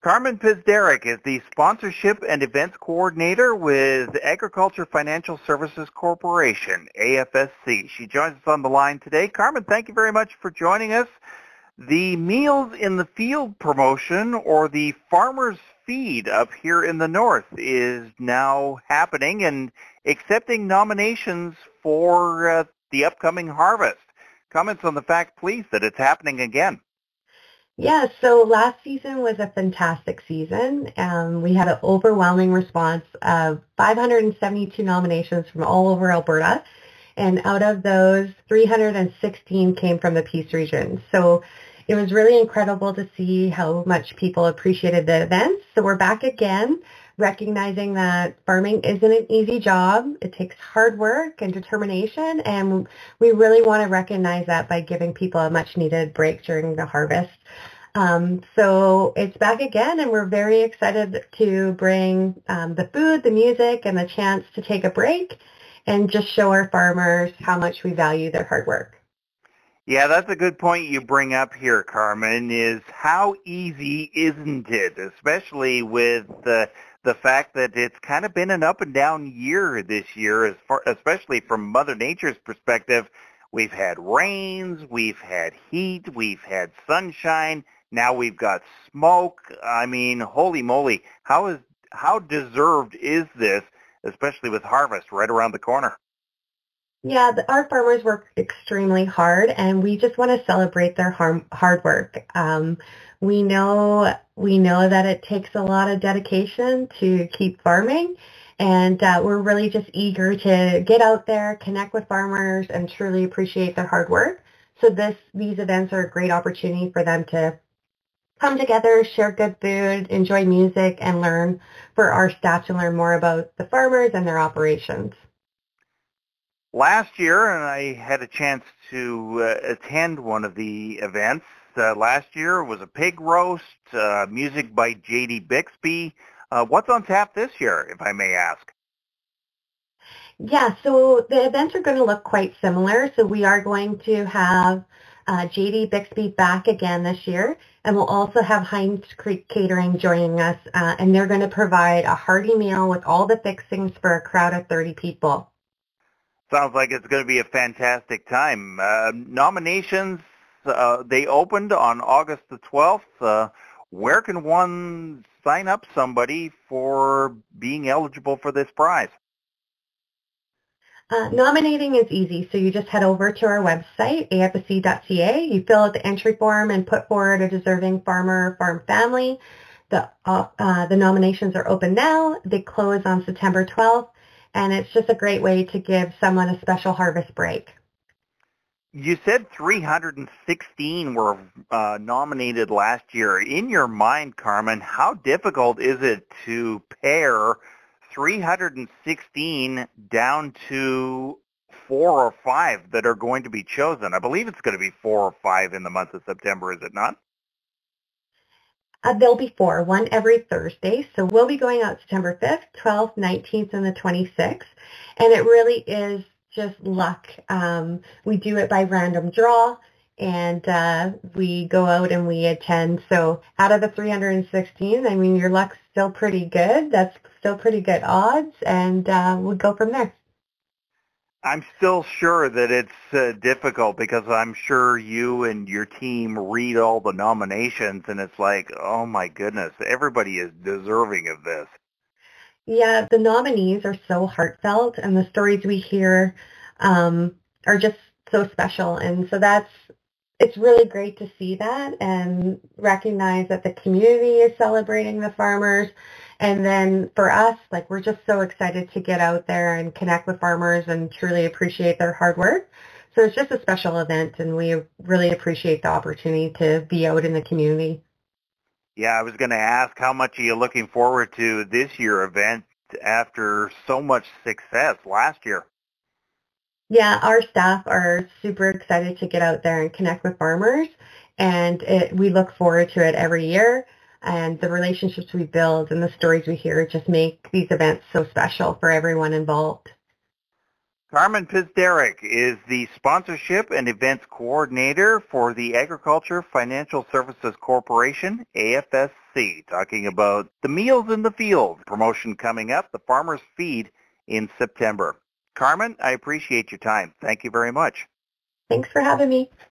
Carmen Pizderek is the Sponsorship and Events Coordinator with Agriculture Financial Services Corporation, AFSC. She joins us on the line today. Carmen, thank you very much for joining us. The Meals in the Field promotion, or the Farmer's Feed up here in the north, is now happening and accepting nominations for the upcoming harvest. Comments on the fact, please, that it's happening again. Yeah, so last season was a fantastic season. We had an overwhelming response of 572 nominations from all over Alberta, and out of those, 316 came from the Peace region. So it was really incredible to see how much people appreciated the events. So we're back again, recognizing that farming isn't an easy job. It takes hard work and determination, and we really want to recognize that by giving people a much-needed break during the harvest. So it's back again, and we're very excited to bring the food, the music, and the chance to take a break and just show our farmers how much we value their hard work. Yeah, that's a good point you bring up here, Carmen, is how easy isn't it, especially with the fact that it's kind of been an up and down year this year, especially from Mother Nature's perspective. We've had rains, we've had heat, we've had sunshine. Now we've got smoke. I mean, holy moly, how deserved is this, especially with harvest right around the corner? Yeah, our farmers work extremely hard, and we just want to celebrate their hard work. We know that it takes a lot of dedication to keep farming, and we're really just eager to get out there, connect with farmers, and truly appreciate their hard work. So these events are a great opportunity for them to come together, share good food, enjoy music, and for our staff to learn more about the farmers and their operations. Last year, and I had a chance to attend one of the events. Last year was a pig roast, music by J.D. Bixby. What's on tap this year, if I may ask? Yeah, so the events are going to look quite similar. So we are going to have J.D. Bixby back again this year, and we'll also have Heinz Creek Catering joining us, and they're going to provide a hearty meal with all the fixings for a crowd of 30 people. Sounds like it's going to be a fantastic time. Nominations, they opened on August the 12th. Where can one sign up somebody for being eligible for this prize? Nominating is easy, so you just head over to our website, afsc.ca. You fill out the entry form and put forward a deserving farmer or farm family. The nominations are open now. They close on September 12th. And it's just a great way to give someone a special harvest break. You said 316 were nominated last year. In your mind, Carmen, how difficult is it to pare 316 down to 4 or 5 that are going to be chosen? I believe it's going to be 4 or 5 in the month of September, is it not? There'll be 4, one every Thursday. So we'll be going out September 5th, 12th, 19th, and the 26th. And it really is just luck. We do it by random draw, and we go out and we attend. So out of the 316, I mean, your luck's still pretty good. That's still pretty good odds, and we'll go from there. I'm still sure that it's difficult because I'm sure you and your team read all the nominations and it's like, oh my goodness, everybody is deserving of this. Yeah, the nominees are so heartfelt, and the stories we hear are just so special. And so it's really great to see that and recognize that the community is celebrating the farmers. And then for us, like, we're just so excited to get out there and connect with farmers and truly appreciate their hard work. So it's just a special event, and we really appreciate the opportunity to be out in the community. Yeah, I was going to ask, how much are you looking forward to this year event after so much success last year? Yeah, our staff are super excited to get out there and connect with farmers, and we look forward to it every year. And the relationships we build and the stories we hear just make these events so special for everyone involved. Carmen Pizderek is the Sponsorship and Events Coordinator for the Agriculture Financial Services Corporation, AFSC. LLC, talking about the Meals in the Field promotion coming up, the Farmer's Feed in September. Carmen, I appreciate your time. Thank you very much. Thanks for having me.